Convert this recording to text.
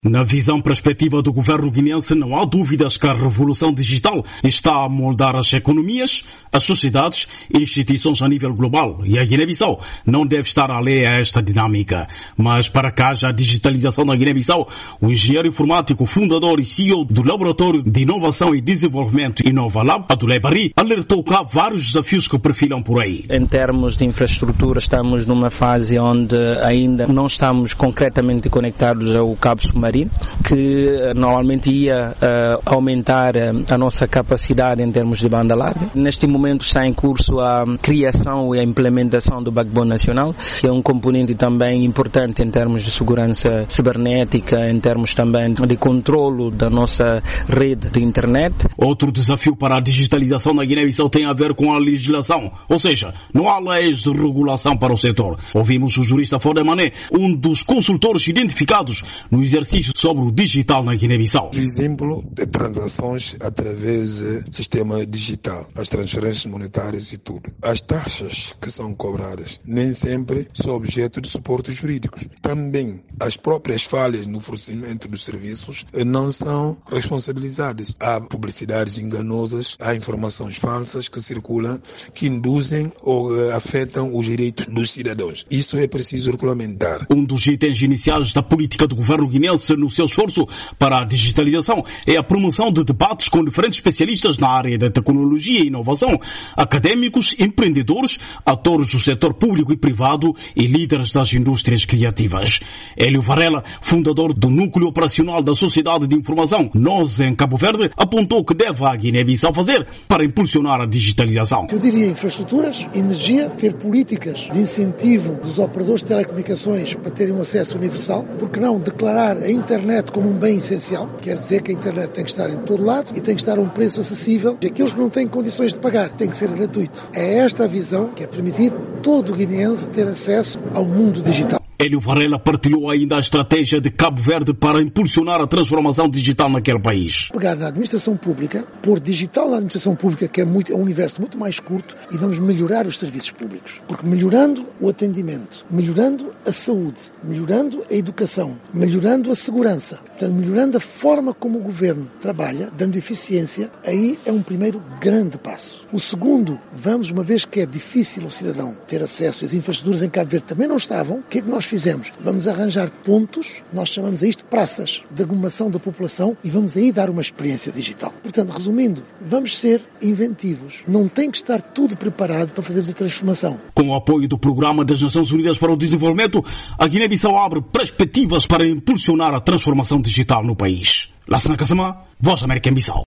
Na visão perspectiva do governo guineense, não há dúvidas que a revolução digital está a moldar as economias, as sociedades e instituições a nível global. E a Guiné-Bissau não deve estar alheia a esta dinâmica. Mas para que haja a digitalização da Guiné-Bissau, o engenheiro informático, fundador e CEO do Laboratório de Inovação e Desenvolvimento InovaLab, Abdoulaye Barry, alertou que há vários desafios que perfilam por aí. Em termos de infraestrutura, estamos numa fase onde ainda não estamos concretamente conectados ao cabo submarino, que normalmente ia aumentar a nossa capacidade em termos de banda larga. Neste momento está em curso a criação e a implementação do Backbone Nacional, que é um componente também importante em termos de segurança cibernética, em termos também de controlo da nossa rede de internet. Outro desafio para a digitalização na Guiné-Bissau tem a ver com a legislação, ou seja, não há leis de regulação para o setor. Ouvimos o jurista Fodé Mané, um dos consultores identificados no exercício sobre o digital na Guiné-Bissau. Exemplo de transações através do sistema digital, as transferências monetárias e tudo. As taxas que são cobradas nem sempre são objeto de suportes jurídicos. Também as próprias falhas no fornecimento dos serviços não são responsabilizadas. Há publicidades enganosas, há informações falsas que circulam, que induzem ou afetam os direitos dos cidadãos. Isso é preciso regulamentar. Um dos itens iniciais da política do governo guineense no seu esforço para a digitalização é a promoção de debates com diferentes especialistas na área da tecnologia e inovação, académicos, empreendedores, atores do setor público e privado e líderes das indústrias criativas. Hélio Varela, fundador do Núcleo Operacional da Sociedade de Informação NOS em Cabo Verde, apontou que deve a Guiné-Bissau fazer para impulsionar a digitalização. Eu diria infraestruturas, energia, ter políticas de incentivo dos operadores de telecomunicações para terem um acesso universal, porque não declarar a internet como um bem essencial, quer dizer que a internet tem que estar em todo lado e tem que estar a um preço acessível. E aqueles que não têm condições de pagar, tem que ser gratuito. É esta a visão que é permitir todo o guineense ter acesso ao mundo digital. Hélio Varela partilhou ainda a estratégia de Cabo Verde para impulsionar a transformação digital naquele país. Pegar na administração pública, pôr digital na administração pública, que é um universo muito mais curto, e vamos melhorar os serviços públicos. Porque melhorando o atendimento, melhorando a saúde, melhorando a educação, melhorando a segurança, portanto, melhorando a forma como o governo trabalha, dando eficiência, aí é um primeiro grande passo. O segundo, vamos, uma vez que é difícil ao cidadão ter acesso, as infraestruturas em Cabo Verde também não estavam, o que é que nós fizemos? Vamos arranjar pontos, nós chamamos a isto praças de aglomeração da população e vamos aí dar uma experiência digital. Portanto, resumindo, vamos ser inventivos. Não tem que estar tudo preparado para fazermos a transformação. Com o apoio do Programa das Nações Unidas para o Desenvolvimento, a Guiné-Bissau abre perspectivas para impulsionar a transformação digital no país. Lassana Kassama, Voz da América em Bissau.